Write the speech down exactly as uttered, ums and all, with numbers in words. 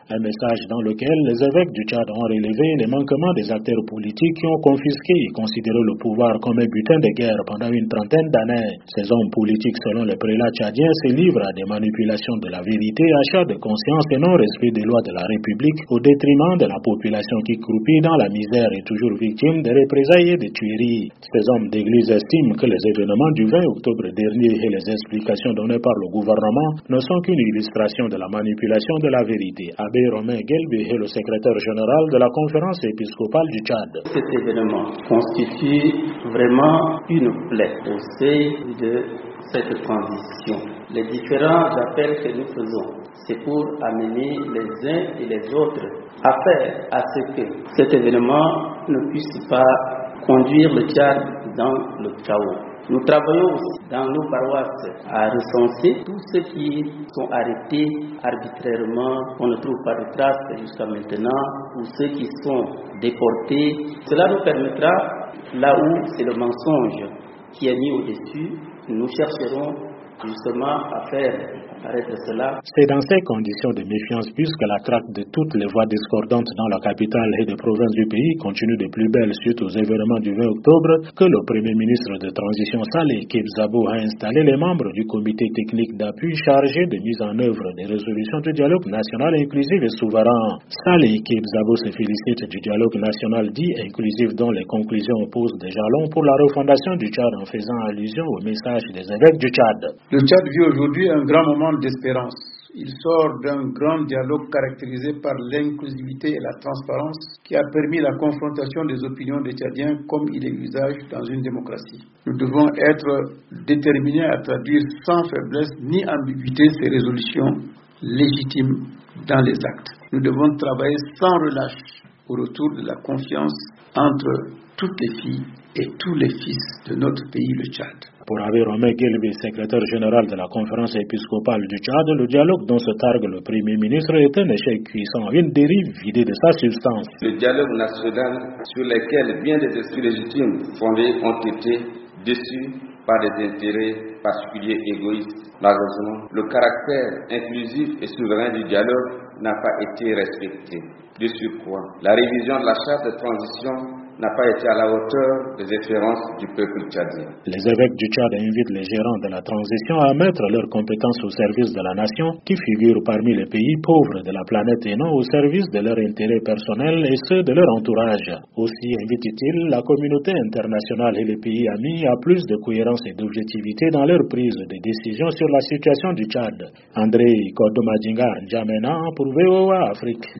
Un message dans lequel les évêques du Tchad ont relevé les manquements des acteurs politiques qui ont confisqué et considéré le pouvoir comme un butin de guerre pendant une trentaine d'années. Ces hommes politiques, selon les prélats tchadiens, se livrent à des manipulations de la vérité, achat de conscience et non-respect des lois de la République au détriment de la population qui croupit dans la misère et toujours victime de représailles et de tueries. Ces hommes d'église estiment que les événements du vingt octobre dernier et les explications données par le gouvernement ne sont qu'une illustration de la manipulation de la vérité. Abbé Romain Guelbé est le secrétaire général de la conférence épiscopale du Tchad. Cet événement constitue vraiment une plaie au sein de cette transition. Les différents appels que nous faisons, c'est pour amener les uns et les autres à faire à ce que cet événement ne puisse pas conduire le Tchad dans le chaos. Nous travaillons aussi dans nos paroisses à recenser tous ceux qui sont arrêtés arbitrairement, on ne trouve pas de traces jusqu'à maintenant, ou ceux qui sont déportés. Cela nous permettra, là où c'est le mensonge qui est mis au-dessus, nous chercherons justement à faire apparaître cela. C'est dans ces conditions de méfiance, puisque la traque de toutes les voix discordantes dans la capitale et des provinces du pays continue de plus belle suite aux événements du vingt octobre, que le premier ministre de transition Saleh Kebzabo a installé les membres du comité technique d'appui chargé de mise en œuvre des résolutions du dialogue national inclusif et souverain. Saleh Kebzabo se félicite du dialogue national dit inclusif dont les conclusions posent des jalons pour la refondation du Tchad en faisant allusion au message des évêques du Tchad. Le Tchad vit aujourd'hui un grand moment d'espérance. Il sort d'un grand dialogue caractérisé par l'inclusivité et la transparence qui a permis la confrontation des opinions des Tchadiens comme il est l'usage dans une démocratie. Nous devons être déterminés à traduire sans faiblesse ni ambiguïté ces résolutions légitimes dans les actes. Nous devons travailler sans relâche au retour de la confiance entre toutes les filles et tous les fils de notre pays, le Tchad. Pour Abbé Romain Guelbé, secrétaire général de la conférence épiscopale du Tchad, le dialogue dont se targue le Premier ministre est un échec cuisant, une dérive vidée de sa substance. Le dialogue national sur lequel bien des esprits légitimes fondés ont été déçus par des intérêts particuliers égoïstes. Malheureusement, le caractère inclusif et souverain du dialogue n'a pas été respecté. De surcroît, la révision de la charte de transition n'a pas été à la hauteur des espérances du peuple tchadien. Les évêques du Tchad invitent les gérants de la transition à mettre leurs compétences au service de la nation, qui figure parmi les pays pauvres de la planète et non au service de leurs intérêts personnels et ceux de leur entourage. Aussi invite-t-il la communauté internationale et les pays amis à plus de cohérence et d'objectivité dans leur prise de décision sur la situation du Tchad. André Kodomadinga N'Djamena pour V O A Afrique.